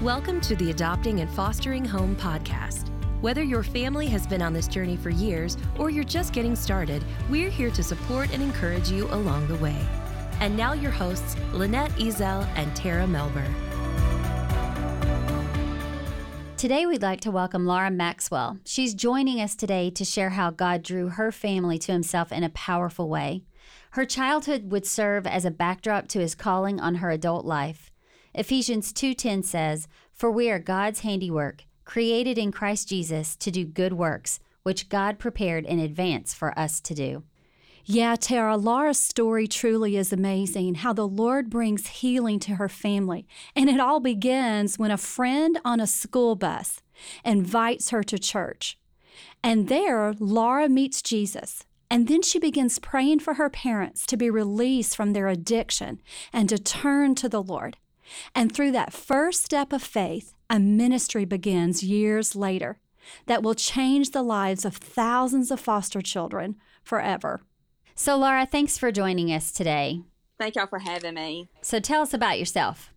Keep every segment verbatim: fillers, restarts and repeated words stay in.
Welcome to the Adopting and Fostering Home podcast. Whether your family has been on this journey for years or you're just getting started, we're here to support and encourage you along the way. And now your hosts, Lynette Ezel and Tara Melber. Today we'd like to welcome Laura Maxwell. She's joining us today to share how God drew her family to himself in a powerful way. Her childhood would serve as a backdrop to his calling on her adult life. Ephesians two ten says, "For we are God's handiwork, created in Christ Jesus to do good works, which God prepared in advance for us to do." Yeah, Tara, Laura's story truly is amazing, how the Lord brings healing to her family. And it all begins when a friend on a school bus invites her to church. And there, Laura meets Jesus. And then she begins praying for her parents to be released from their addiction and to turn to the Lord. And through that first step of faith, a ministry begins years later that will change the lives of thousands of foster children forever. So, Laura, thanks for joining us today. Thank y'all for having me. So tell us about yourself.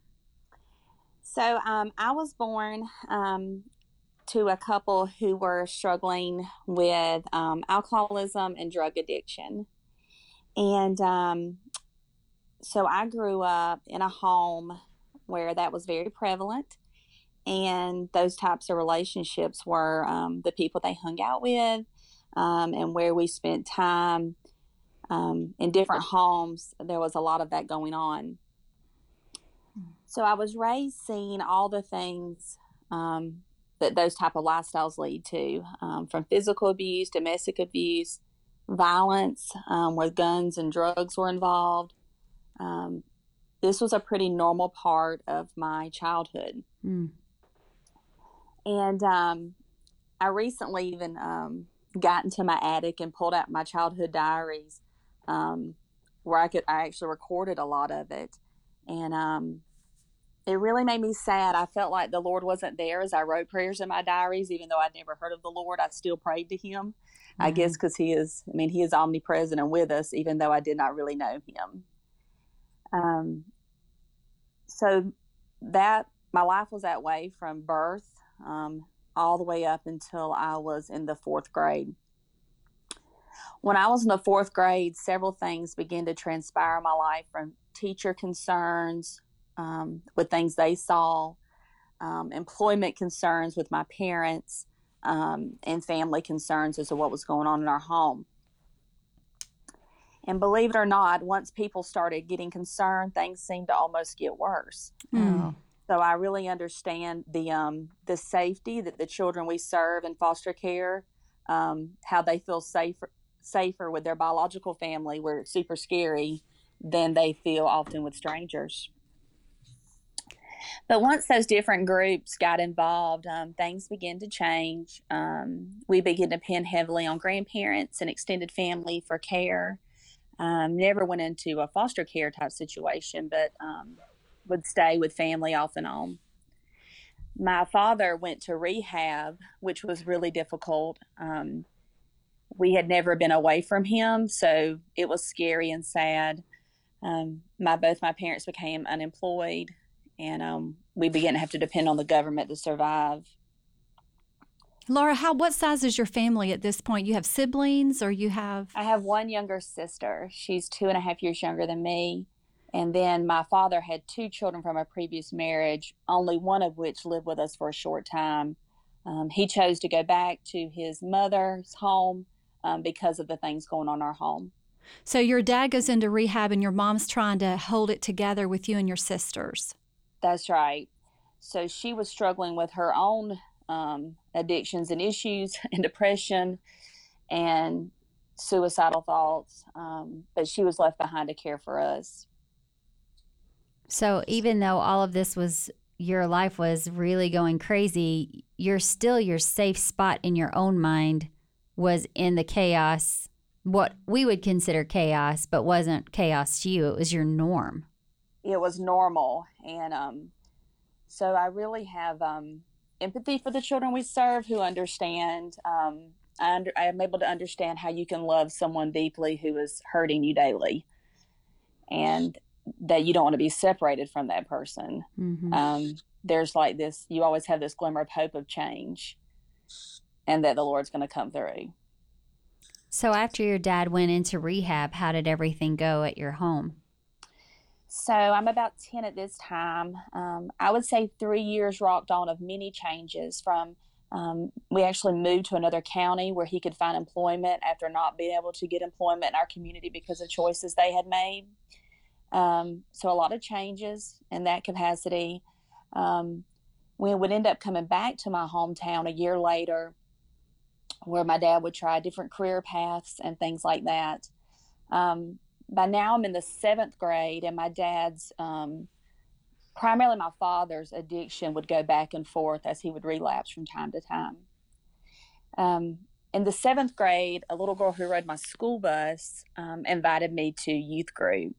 So um, I was born um, to a couple who were struggling with um, alcoholism and drug addiction. And um, so I grew up in a home where that was very prevalent. And those types of relationships were um, the people they hung out with um, and where we spent time. Um, in different homes, there was a lot of that going on. So I was raised seeing all the things um, that those type of lifestyles lead to, um, from physical abuse, domestic abuse, violence, um, where guns and drugs were involved. Um, this was a pretty normal part of my childhood. Mm. And um, I recently even um, got into my attic and pulled out my childhood diaries. Um, where I could, I actually recorded a lot of it. And, um, it really made me sad. I felt like the Lord wasn't there as I wrote prayers in my diaries, even though I'd never heard of the Lord, I still prayed to him, mm-hmm. I guess, cause he is, I mean, he is omnipresent and with us, even though I did not really know him. Um, so that, my life was that way from birth, um, all the way up until I was in the fourth grade. When I was in the fourth grade, several things began to transpire in my life, from teacher concerns um, with things they saw, um, employment concerns with my parents, um, and family concerns as to what was going on in our home. And believe it or not, once people started getting concerned, things seemed to almost get worse. Mm. So I really understand the um, the safety that the children we serve in foster care, um, how they feel safer. safer with their biological family, where it's super scary, than they feel often with strangers. But once those different groups got involved, um, things began to change. Um, we began to depend heavily on grandparents and extended family for care. Um, never went into a foster care type situation, but um, would stay with family off and on. My father went to rehab, which was really difficult. Um, We had never been away from him, so it was scary and sad. Um, my both my parents became unemployed, and um, we began to have to depend on the government to survive. Laura, how what size is your family at this point? You have siblings, or you have? I have one younger sister. She's two and a half years younger than me. And then my father had two children from a previous marriage, only one of which lived with us for a short time. Um, he chose to go back to his mother's home Um, because of the things going on in our home. So your dad goes into rehab and your mom's trying to hold it together with you and your sisters. That's right. So she was struggling with her own um, addictions and issues and depression and suicidal thoughts, um, but she was left behind to care for us. So even though all of this was, your life was really going crazy, you're still, your safe spot in your own mind was in the chaos, what we would consider chaos, but wasn't chaos to you. It was your norm. It was normal. And um, so I really have um, empathy for the children we serve who understand. Um, I, under, I am able to understand how you can love someone deeply who is hurting you daily. And that you don't want to be separated from that person. Mm-hmm. Um, there's like this, you always have this glimmer of hope of change and that the Lord's going to come through. So after your dad went into rehab, how did everything go at your home? So I'm about ten at this time. Um, I would say three years rocked on of many changes. From um, we actually moved to another county where he could find employment after not being able to get employment in our community because of choices they had made. Um, so a lot of changes in that capacity. Um, we would end up coming back to my hometown a year later, where my dad would try different career paths and things like that. Um, by now I'm in the seventh grade, and my dad's, um, primarily my father's addiction would go back and forth as he would relapse from time to time. Um, in the seventh grade, a little girl who rode my school bus um, invited me to youth group.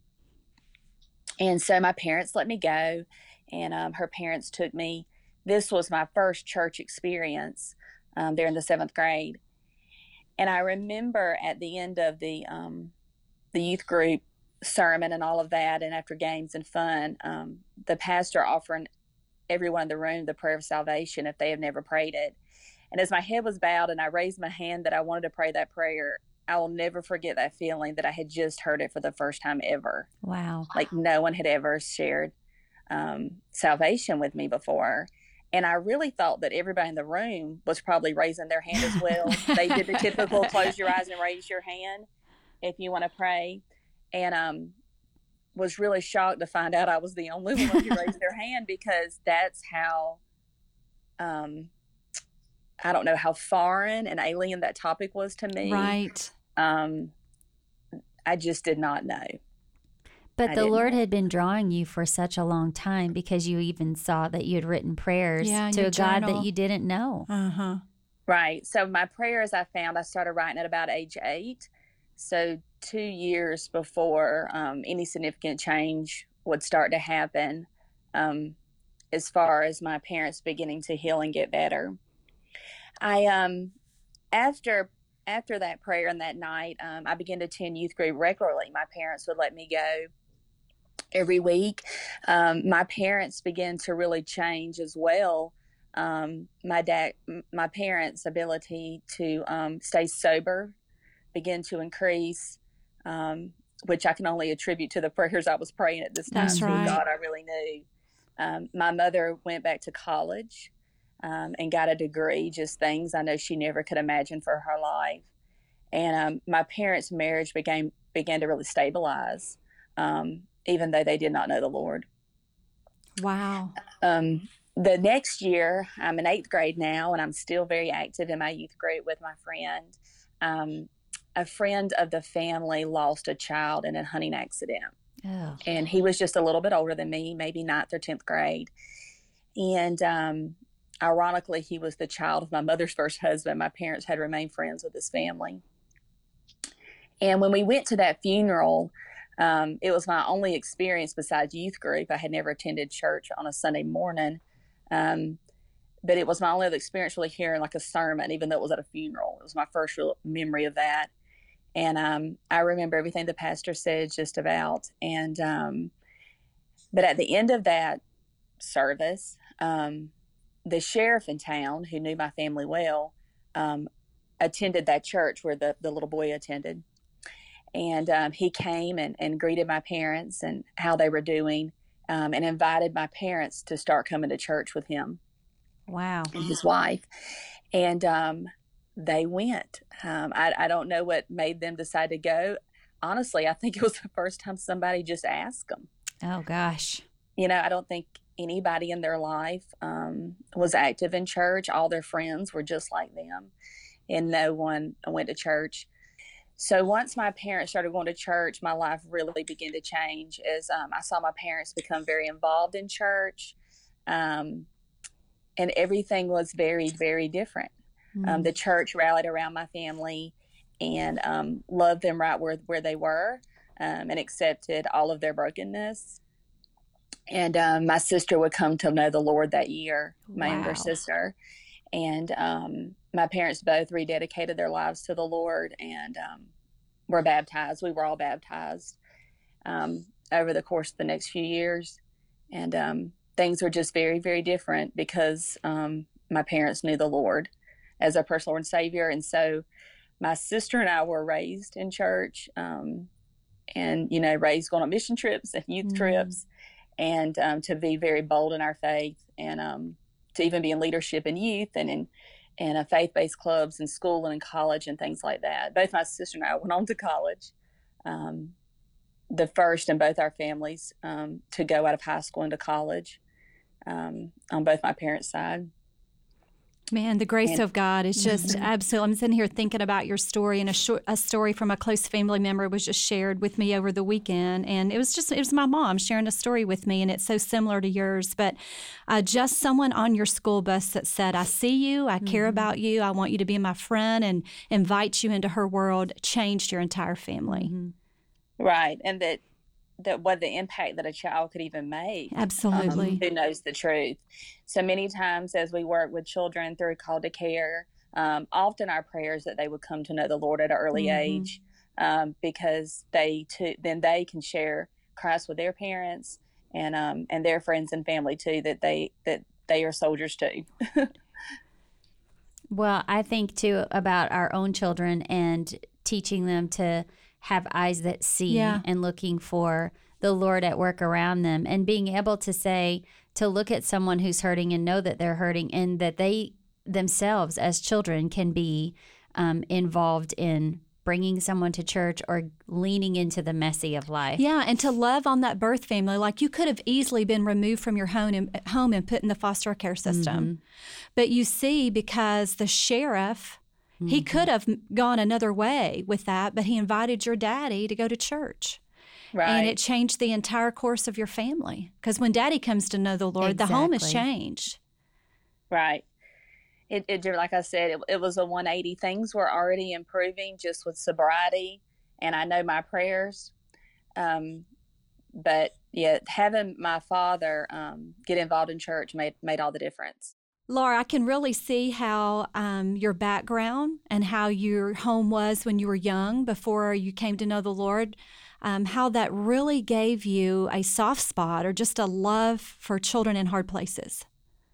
And so my parents let me go, and um, her parents took me. This was my first church experience um, there in the seventh grade. And I remember at the end of the um, the youth group sermon and all of that, and after games and fun, um, the pastor offering everyone in the room the prayer of salvation if they have never prayed it. And as my head was bowed and I raised my hand that I wanted to pray that prayer, I will never forget that feeling that I had just heard it for the first time ever. Wow. Like no one had ever shared um, salvation with me before. And I really thought that everybody in the room was probably raising their hand as well. They did the typical close your eyes and raise your hand if you want to pray. And um, was really shocked to find out I was the only one who raised their hand, because that's how, um, I don't know how foreign and alien that topic was to me. Right. Um, I just did not know. But I the didn't Lord know. had been drawing you for such a long time, because you even saw that you had written prayers Yeah, in to your a God journal. that you didn't know. Uh-huh. Right. So my prayers, I found I started writing at about age eight. So two years before um, any significant change would start to happen, um, as far as my parents beginning to heal and get better. I um after after that prayer and that night, um, I began to attend youth group regularly. My parents would let me go every week. Um, my parents began to really change as well. Um, my dad, my parents' ability to um, stay sober began to increase, um, which I can only attribute to the prayers I was praying at this time. That's to right. God I really knew. Um, my mother went back to college um, and got a degree, just things I know she never could imagine for her life. And um, my parents' marriage began began to really stabilize, um, even though they did not know the Lord. Wow. Um, the next year, I'm in eighth grade now, and I'm still very active in my youth group with my friend. Um, a friend of the family lost a child in a hunting accident. Oh. And he was just a little bit older than me, maybe ninth or tenth grade. And um, ironically, he was the child of my mother's first husband. My parents had remained friends with his family. And when we went to that funeral, um, it was my only experience besides youth group. I had never attended church on a Sunday morning. Um, but it was my only other experience really hearing like a sermon, even though it was at a funeral. It was my first real memory of that. And um, I remember everything the pastor said just about. And um, but at the end of that service, um, the sheriff in town, who knew my family well, um, attended that church where the, the little boy attended. And um, he came and, and greeted my parents and how they were doing, um, and invited my parents to start coming to church with him. Wow. And his wife. And um, they went. Um, I, I don't know what made them decide to go. Honestly, I think it was the first time somebody just asked them. Oh, gosh. You know, I don't think anybody in their life um, was active in church. All their friends were just like them, and no one went to church. So once my parents started going to church, my life really began to change as um, I saw my parents become very involved in church. Um, and everything was very, very different. Mm. Um, the church rallied around my family and um, loved them right where, where they were, um, and accepted all of their brokenness. And um, my sister would come to know the Lord that year, my Wow. younger sister. And um, my parents both rededicated their lives to the Lord and um, were baptized. We were all baptized. Um, over the course of the next few years. And um, things were just very, very different because um, my parents knew the Lord as our personal Lord and Savior. And so my sister and I were raised in church um, and, you know, raised going on mission trips and youth mm. trips, and um, to be very bold in our faith, and um, to even be in leadership in youth and in and uh, faith-based clubs in school and in college and things like that. Both my sister and I went on to college, um, the first in both our families um, to go out of high school into college um, on both my parents' side. Man, the grace and, of God is just mm-hmm. absolute. I'm sitting here thinking about your story, and a, short, a story from a close family member was just shared with me over the weekend. And it was just, it was my mom sharing a story with me, and it's so similar to yours. But uh, just someone on your school bus that said, I see you, I care mm-hmm. about you, I want you to be my friend, and invite you into her world, changed your entire family. Mm-hmm. Right. And that, that what the impact that a child could even make. Absolutely. Um, who knows the truth. So many times as we work with children through Call to Care, um, often our prayers that they would come to know the Lord at an early mm-hmm. age, um, because they too, then they can share Christ with their parents and um, and their friends and family too, that they that they are soldiers too. Well, I think too about our own children and teaching them to have eyes that see yeah. and looking for the Lord at work around them, and being able to say, to look at someone who's hurting and know that they're hurting, and that they themselves as children can be um, involved in bringing someone to church or leaning into the messy of life. Yeah, and to love on that birth family. Like, you could have easily been removed from your home and, home and put in the foster care system. Mm-hmm. But you see, because the sheriff, mm-hmm. he could have gone another way with that, but he invited your daddy to go to church. Right. And it changed the entire course of your family. Because when daddy comes to know the Lord, exactly. the home has changed. Right. It, it like I said, it, it was a one eighty. Things were already improving just with sobriety, and I know my prayers. Um, but yeah, having my father um, get involved in church made made all the difference. Laura, I can really see how um, your background and how your home was when you were young, before you came to know the Lord, um, how that really gave you a soft spot or just a love for children in hard places.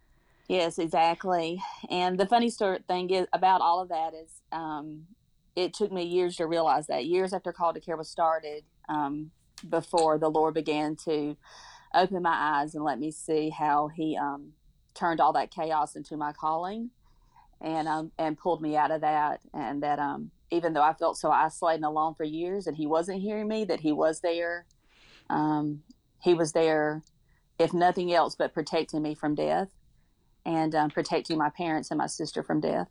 Yes, exactly. And the funny story thing is about all of that is um, it took me years to realize that, years after Call to Care was started, um, before the Lord began to open my eyes and let me see how he um, turned all that chaos into my calling, and um, and pulled me out of that. And that um, even though I felt so isolated and alone for years and he wasn't hearing me, that he was there. Um, he was there, if nothing else, but protecting me from death. And um, protecting my parents and my sister from death.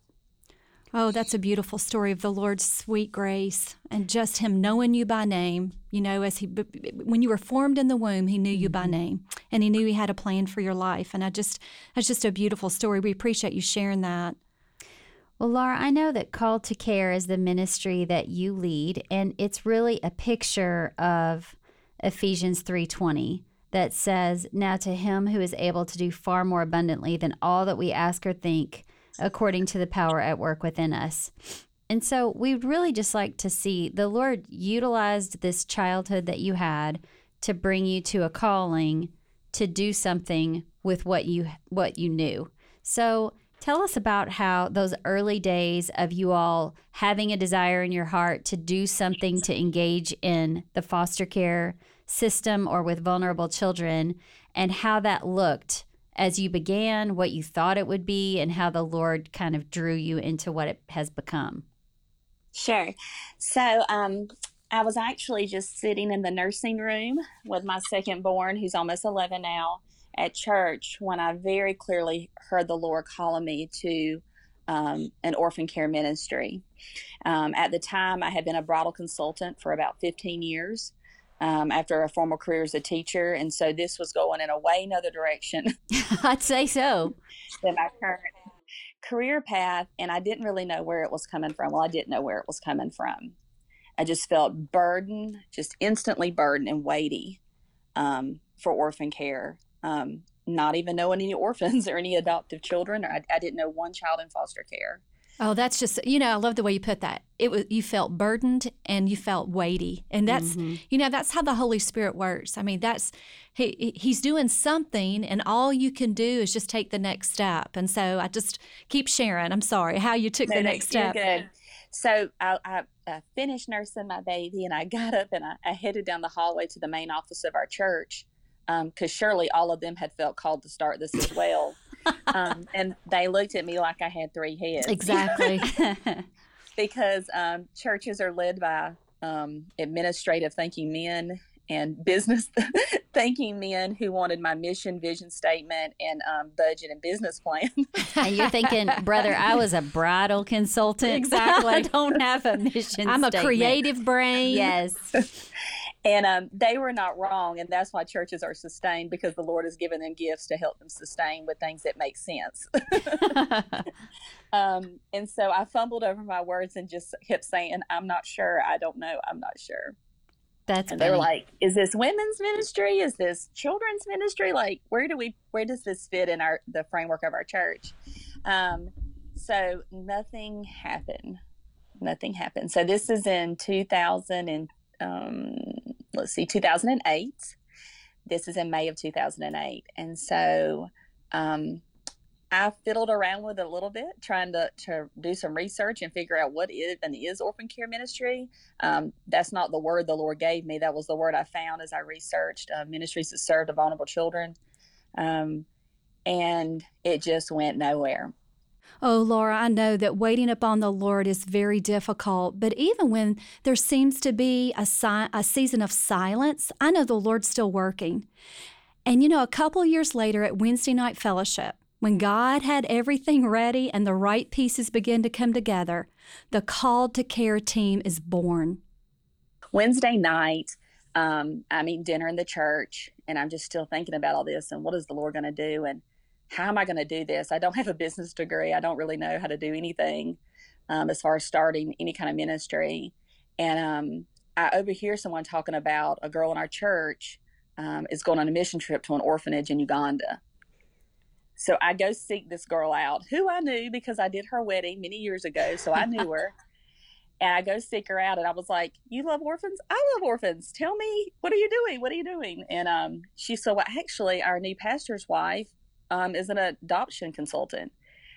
Oh, that's a beautiful story of the Lord's sweet grace and just him knowing you by name. You know, as he, when you were formed in the womb, he knew you by name, and he knew he had a plan for your life. And I just, that's just a beautiful story. We appreciate you sharing that. Well, Laura, I know that Call to Care is the ministry that you lead, and it's really a picture of Ephesians three twenty. That says, now to him who is able to do far more abundantly than all that we ask or think, according to the power at work within us. And so we'd really just like to see the Lord utilized this childhood that you had to bring you to a calling to do something with what you what you knew. So tell us about how those early days of you all having a desire in your heart to do something to engage in the foster care system or with vulnerable children, and how that looked as you began, what you thought it would be, and how the Lord kind of drew you into what it has become. Sure. So um, I was actually just sitting in the nursing room with my second born, who's almost eleven now, at church, when I very clearly heard the Lord calling me to um, an orphan care ministry. Um, at the time, I had been a bridal consultant for about fifteen years. Um, after a formal career as a teacher. And so this was going in a way another direction. I'd say so. Than my current career path. And I didn't really know where it was coming from. Well, I didn't know where it was coming from. I just felt burdened, just instantly burdened and weighty um, for orphan care. Um, not even knowing any orphans or any adoptive children. Or I, I didn't know one child in foster care. Oh, that's just, you know, I love the way you put that. It was, you felt burdened and you felt weighty. And that's, mm-hmm. you know, that's how the Holy Spirit works. I mean, that's, he, he's doing something and all you can do is just take the next step. And so I just keep sharing, I'm sorry, how you took no, the no, next step. Good. So I, I, I finished nursing my baby and I got up and I, I headed down the hallway to the main office of our church because um, surely all of them had felt called to start this as well. um, and they looked at me like I had three heads. Exactly. Because um, churches are led by um, administrative thinking men and business thinking men who wanted my mission, vision statement, and um, budget and business plan. And you're thinking, brother, I was a bridal consultant. Exactly. I don't have a mission I'm statement. a creative brain. Yes. And um, they were not wrong, and that's why churches are sustained, because the Lord has given them gifts to help them sustain with things that make sense. um, and so I fumbled over my words and just kept saying, I'm not sure, I don't know, I'm not sure. That's and funny. They were like, is this women's ministry? Is this children's ministry? Like, where do we, where does this fit in our, the framework of our church? Um, so nothing happened. Nothing happened. So this is in two thousand and um, let's see, two thousand eight. This is in May of two thousand eight. And so um, I fiddled around with it a little bit, trying to, to do some research and figure out what even is orphan care ministry. Um, that's not the word the Lord gave me. That was the word I found as I researched uh, ministries that serve the vulnerable children. Um, and it just went nowhere. Oh, Laura, I know that waiting upon the Lord is very difficult, but even when there seems to be a, si- a season of silence, I know the Lord's still working. And, you know, a couple of years later at Wednesday Night Fellowship, when God had everything ready and the right pieces began to come together, the Called to Care team is born. Wednesday night, um, I'm eating dinner in the church, and I'm just still thinking about all this and what is the Lord going to do, and how am I going to do this? I don't have a business degree. I don't really know how to do anything um, as far as starting any kind of ministry. And um, I overhear someone talking about a girl in our church um, is going on a mission trip to an orphanage in Uganda. So I go seek this girl out, who I knew because I did her wedding many years ago. So I knew her. And I go seek her out, and I was like, you love orphans? I love orphans. Tell me, what are you doing? What are you doing? And um, she said, well, actually, our new pastor's wife Um, is an adoption consultant.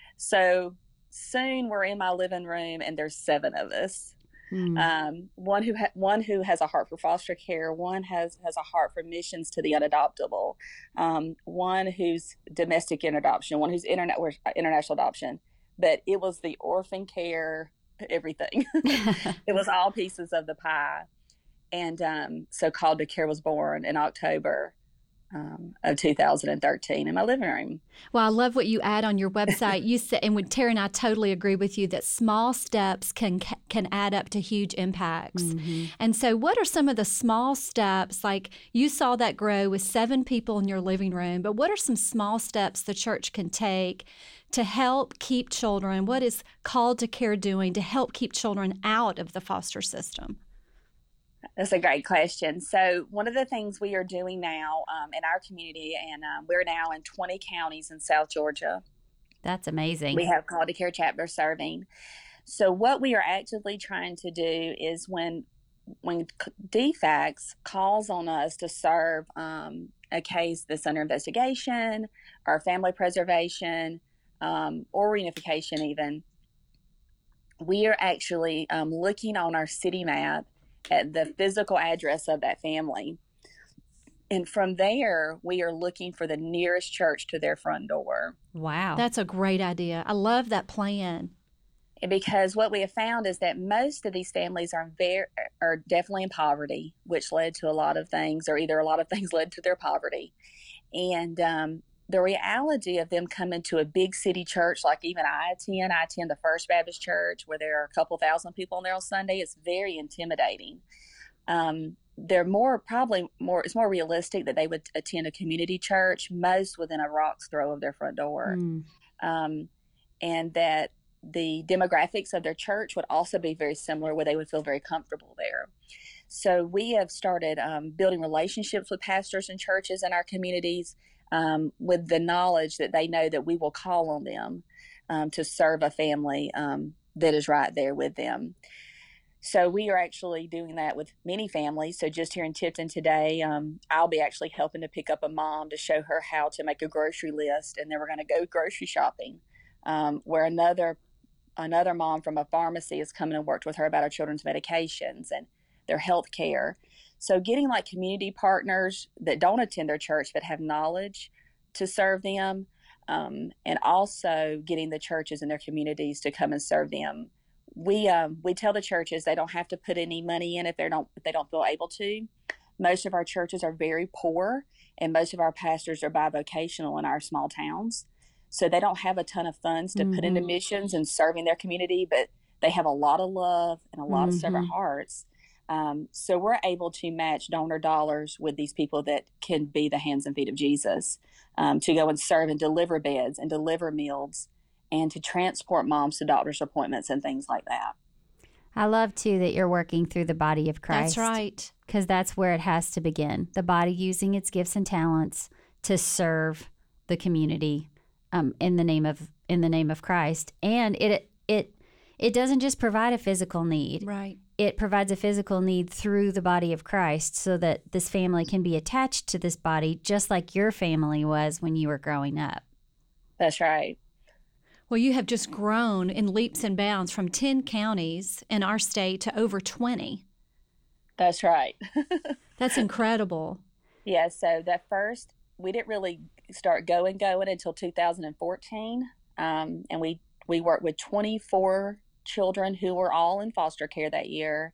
So soon we're in my living room and there's seven of us. Mm. Um, one who ha- one who has a heart for foster care, one has, has a heart for missions to the unadoptable, um, one who's domestic in adoption, one who's interna- international adoption. But it was the orphan care, everything. It was all pieces of the pie. And um, so Called to Care was born in October Um, of two thousand thirteen in my living room. Well, I love what you add on your website. You said, and with Terry and I totally agree with you, that small steps can can add up to huge impacts. Mm-hmm. And so what are some of the small steps, like you saw that grow with seven people in your living room, but what are some small steps the church can take to help keep children? What is Called to Care doing to help keep children out of the foster system? That's a great question. So one of the things we are doing now um, in our community, and um, we're now in twenty counties in South Georgia. That's amazing. We have Called to Care chapters serving. So what we are actively trying to do is when when D FACS calls on us to serve um, a case that's under investigation or family preservation um, or reunification even, we are actually um, looking on our city map at the physical address of that family. And from there, we are looking for the nearest church to their front door. Wow. That's a great idea. I love that plan. Because what we have found is that most of these families are very, are definitely in poverty, which led to a lot of things, or either a lot of things led to their poverty. And um, the reality of them coming to a big city church, like even I attend, I attend the First Baptist Church where there are a couple thousand people in there on Sunday. It's very intimidating. Um, they're more, probably more, it's more realistic that they would attend a community church, most within a rock's throw of their front door. Mm. Um, and that the demographics of their church would also be very similar, where they would feel very comfortable there. So we have started um, building relationships with pastors and churches in our communities, Um, with the knowledge that they know that we will call on them. um, to serve a family um, that is right there with them. So we are actually doing that with many families. So just here in Tipton today, um, I'll be actually helping to pick up a mom to show her how to make a grocery list, and then we're going to go grocery shopping. Um, where another another mom from a pharmacy has come in and worked with her about our children's medications and their health care. So getting like community partners that don't attend their church but have knowledge to serve them, um, and also getting the churches in their communities to come and serve them. We um, we tell the churches they don't have to put any money in if they don't if they don't feel able to. Most of our churches are very poor, and most of our pastors are bivocational in our small towns, so they don't have a ton of funds to mm-hmm. put into missions and serving their community. But they have a lot of love and a lot mm-hmm. of servant hearts. Um, so we're able to match donor dollars with these people that can be the hands and feet of Jesus, um, to go and serve and deliver beds and deliver meals, and to transport moms to doctor's appointments and things like that. I love, too, that you're working through the body of Christ. That's right. Because that's where it has to begin. The body using its gifts and talents to serve the community um, in the name of in the name of Christ. And it it it doesn't just provide a physical need. Right. It provides a physical need through the body of Christ so that this family can be attached to this body just like your family was when you were growing up. That's right. Well, you have just grown in leaps and bounds from ten counties in our state to over twenty. That's right. That's incredible. Yeah, so that first, we didn't really start going, going until two thousand fourteen. Um, and we, we worked with twenty-four children who were all in foster care that year.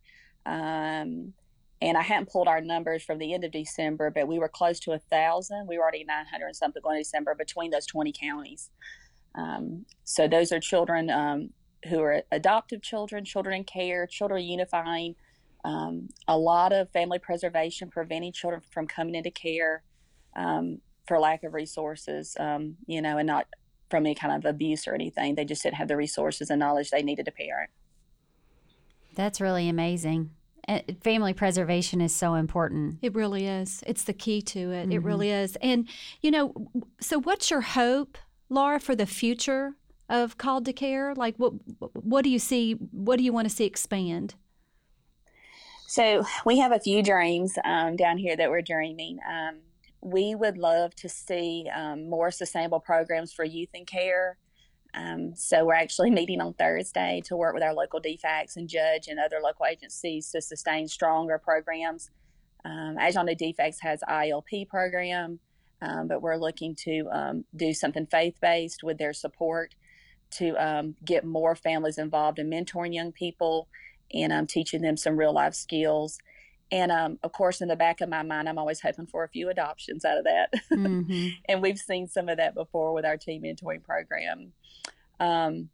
Um, and I hadn't pulled our numbers from the end of December, but we were close to a thousand. We were already nine hundred and something going to December between those twenty counties. Um, so those are children um, who are adoptive children, children in care, children unifying, um, a lot of family preservation, preventing children from coming into care um, for lack of resources, um, you know, and not from any kind of abuse or anything. They just didn't have the resources and knowledge they needed to parent. That's really amazing. Family preservation is so important. It really is. It's the key to it. Mm-hmm. It really is. And, you know, so what's your hope, Laura, for the future of Called to Care? Like, what what do you see, what do you want to see expand? So we have a few dreams um, down here that we're dreaming. Um, we would love to see um, more sustainable programs for youth in care. Um, so we're actually meeting on Thursday to work with our local D FACs and judge and other local agencies to sustain stronger programs. Um, as y'all know, D FACs has I L P program. Um, but we're looking to um, do something faith-based with their support to um, get more families involved in mentoring young people and um, teaching them some real-life skills. And, um, of course, in the back of my mind, I'm always hoping for a few adoptions out of that. Mm-hmm. And we've seen some of that before with our teen mentoring program. Um,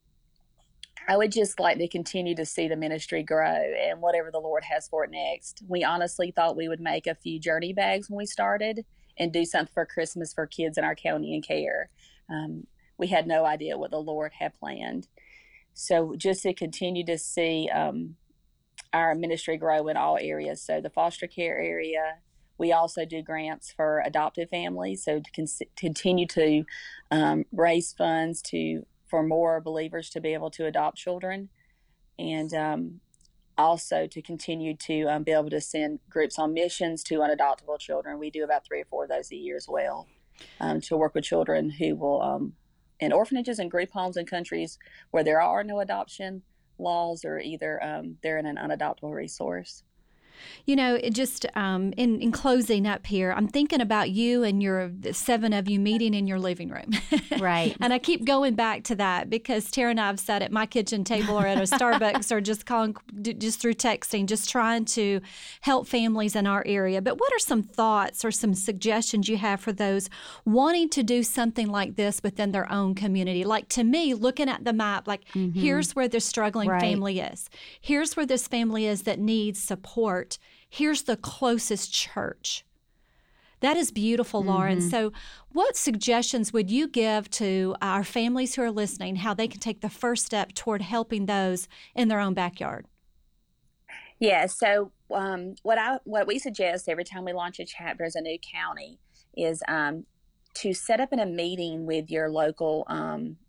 I would just like to continue to see the ministry grow and whatever the Lord has for it next. We honestly thought we would make a few journey bags when we started and do something for Christmas for kids in our county in care. Um, we had no idea what the Lord had planned. So just to continue to see um, our ministry grow in all areas. So the foster care area, we also do grants for adoptive families. So to con- continue to um, raise funds to for more believers to be able to adopt children. And um, also to continue to um, be able to send groups on missions to unadoptable children. We do about three or four of those a year as well, um, to work with children who will, um, in orphanages and group homes in countries where there are no adoption laws, or either um, they're in an unadoptable resource. You know, it just um, in, in closing up here, I'm thinking about you and your the seven of you meeting in your living room. Right. And I keep going back to that because Tara and I have sat at my kitchen table or at a Starbucks or just calling, just through texting, just trying to help families in our area. But what are some thoughts or some suggestions you have for those wanting to do something like this within their own community? Like, to me, looking at the map, like, mm-hmm. here's where this struggling right. family is. Here's where this family is that needs support. Here's the closest church. That is beautiful, mm-hmm. Lauren. So what suggestions would you give to our families who are listening, how they can take the first step toward helping those in their own backyard? Yeah, so um, what I what we suggest every time we launch a chapter as a new county is um, to set up in a meeting with your local um,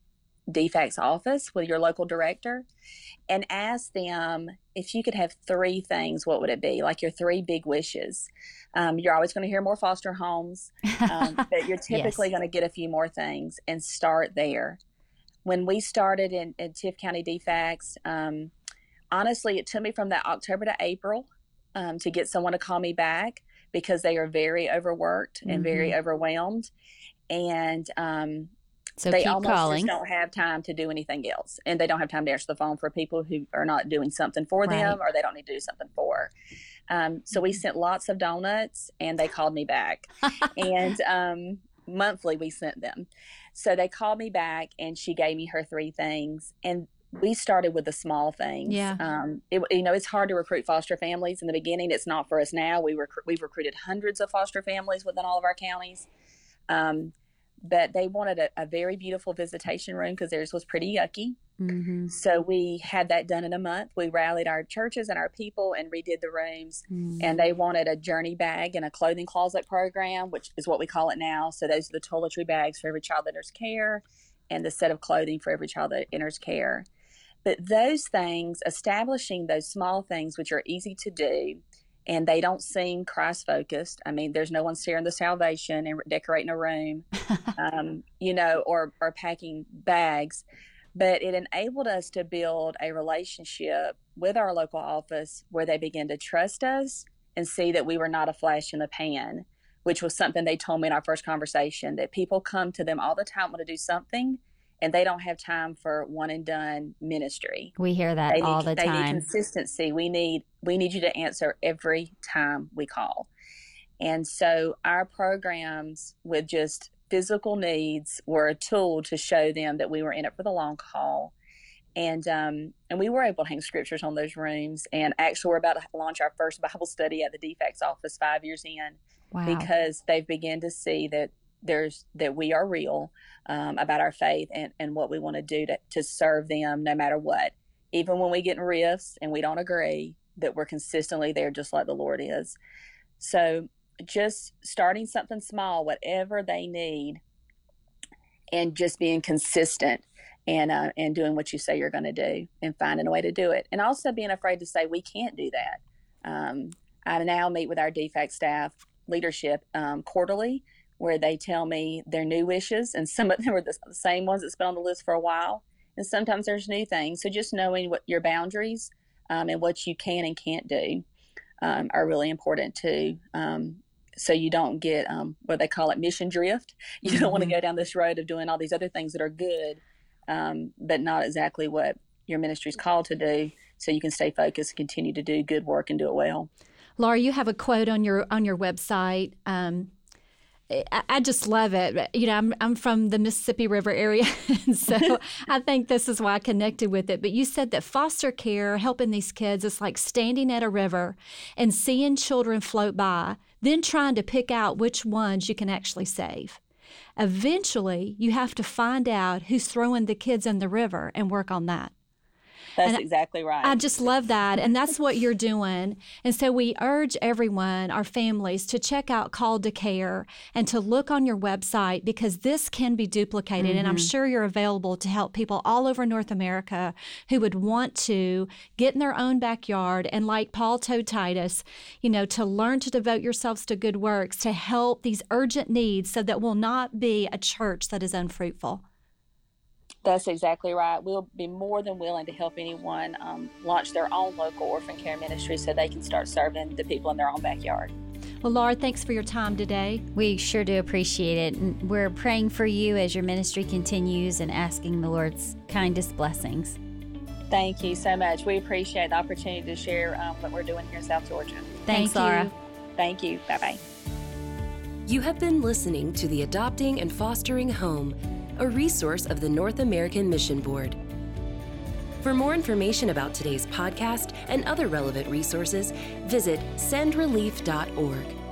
D FACS office with your local director and ask them if you could have three things, what would it be? Like your three big wishes. Um, you're always going to hear more foster homes, um, but you're typically yes. going to get a few more things, and start there. When we started in, in Tift County D FACS, um, honestly, it took me from that October to April um, to get someone to call me back, because they are very overworked and mm-hmm. very overwhelmed. And um, so they keep almost calling. just don't have time to do anything else. And they don't have time to answer the phone for people who are not doing something for right. them, or they don't need to do something for. Um, so we sent lots of donuts, and they called me back. and um, monthly we sent them. So they called me back, and she gave me her three things. And we started with the small things. Yeah. Um, it, you know, it's hard to recruit foster families in the beginning. It's not for us now. We rec- we've recruited hundreds of foster families within all of our counties. Um, but they wanted a, a very beautiful visitation room, because theirs was pretty yucky. Mm-hmm. So we had that done in a month. We rallied our churches and our people and redid the rooms. Mm-hmm. And they wanted a journey bag and a clothing closet program, which is what we call it now. So those are the toiletry bags for every child that enters care, and the set of clothing for every child that enters care. But those things, establishing those small things, which are easy to do, and they don't seem Christ-focused. I mean, there's no one sharing the salvation and decorating a room, um, you know, or, or packing bags. But it enabled us to build a relationship with our local office where they began to trust us and see that we were not a flash in the pan, which was something they told me in our first conversation, that people come to them all the time, want to do something, and they don't have time for one and done ministry. We hear that they all need, the they time. They need consistency. We need we need you to answer every time we call. And so our programs with just physical needs were a tool to show them that we were in it for the long haul. And um, and we were able to hang scriptures on those rooms. And actually, we're about to launch our first Bible study at the D FACS office five years in, wow. because they've begun to see that there's that we are real um, about our faith and, and what we want to do to, to serve them no matter what. Even when we get in rifts and we don't agree, that we're consistently there just like the Lord is. So just starting something small, whatever they need, and just being consistent and uh, and doing what you say you're going to do and finding a way to do it. And also being afraid to say we can't do that. Um, I now meet with our D FACS staff leadership um, quarterly, where they tell me their new wishes, and some of them are the same ones that's been on the list for a while. And sometimes there's new things. So just knowing what your boundaries um, and what you can and can't do um, are really important too. Um, so you don't get um, what they call it mission drift. You mm-hmm. don't want to go down this road of doing all these other things that are good, um, but not exactly what your ministry is called to do. So you can stay focused and continue to do good work and do it well. Laura, you have a quote on your on your website. Um, I, I just love it. You know, I'm I'm from the Mississippi River area, and so I think this is why I connected with it. But you said that foster care, helping these kids, is like standing at a river and seeing children float by, then trying to pick out which ones you can actually save. Eventually, you have to find out who's throwing the kids in the river and work on that. That's and exactly right. I just love that. And that's what you're doing. And so we urge everyone, our families, to check out Called to Care and to look on your website, because this can be duplicated. Mm-hmm. And I'm sure you're available to help people all over North America who would want to get in their own backyard and, like Paul told Titus, you know, to learn to devote yourselves to good works, to help these urgent needs so that we'll not be a church that is unfruitful. That's exactly right. We'll be more than willing to help anyone um, launch their own local orphan care ministry so they can start serving the people in their own backyard. Well, Laura, thanks for your time today. We sure do appreciate it. And we're praying for you as your ministry continues and asking the Lord's kindest blessings. Thank you so much. We appreciate the opportunity to share um, what we're doing here in South Georgia. Thanks, Thank Laura. You. Thank you. Bye-bye. You have been listening to the Adopting and Fostering Home, a resource of the North American Mission Board. For more information about today's podcast and other relevant resources, visit send relief dot org.